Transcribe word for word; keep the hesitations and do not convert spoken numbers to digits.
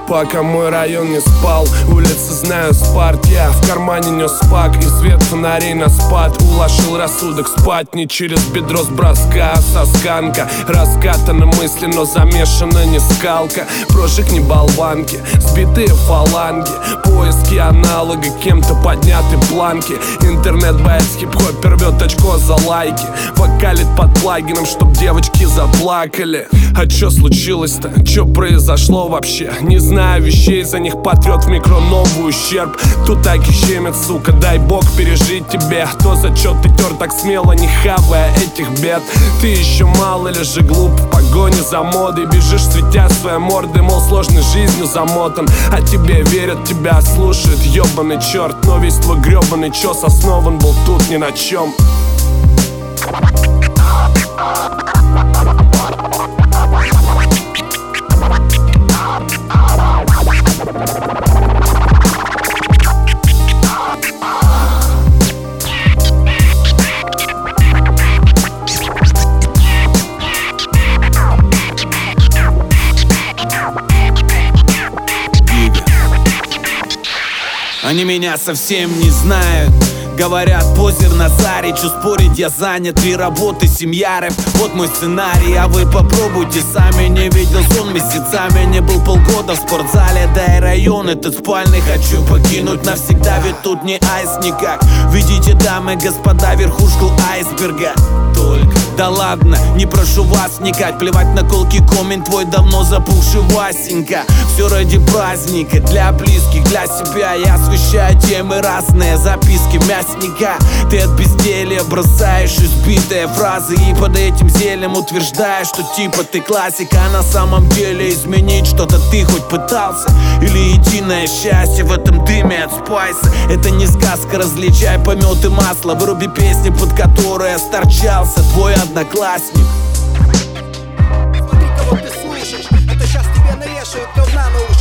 пока мой район не спал. Улицы знаю спарт, я в кармане нес пак, и свет фонарей на спад уложил рассудок спать. Не через бедро с броска, а сосканка. Раскатаны мысли, но замешана не скалка. Прожиг не болванки, сбитые фаланги. Поиски аналога, кем-то подняты планки. Интернет-боец хип-хоппер рвет очко за лайки. Вокалит под плагином, чтоб девочки заплакали. А чё случилось-то? Чё произошло вообще? Не знаю вещей, за них потрет в микро новый ущерб. Тут так и щемит, сука, дай бог пережить тебе. То, за чё ты тер так смело, не хавая этих бед. Ты еще мал или же глуп в погоне за модой. Бежишь, светя своей мордой, мол, сложной жизнью замотан. А тебе верят, тебя слушают, ёбаный черт. Но весь твой гребаный чёс основан был тут ни на чем. Они меня совсем не знают. Говорят, позер на заре, чё спорить, я занят. Три работы, семья, рэп, вот мой сценарий. А вы попробуйте сами, не видел сон месяцами. Не был полгода в спортзале, да и район этот спальный хочу покинуть навсегда. Ведь тут не айс никак. Видите, дамы и господа, верхушку айсберга. Только, да ладно, не прошу вас вникать. Плевать на колкий коммент твой давно запухший Васенька. Все ради праздника, для близких, для себя. Я освещаю темы разные, записки мясника. Ты от безделья бросаешь избитые фразы и под этим зельем утверждаешь, что типа ты классик. А на самом деле изменить что-то ты хоть пытался? Или единое счастье в этом дыме от спайса? Это не сказка, различай помет и масло. Выруби песни, под которые сторчался твой одноклассник. Смотри, кого ты слушаешь, это сейчас тебе навешают говна на уши.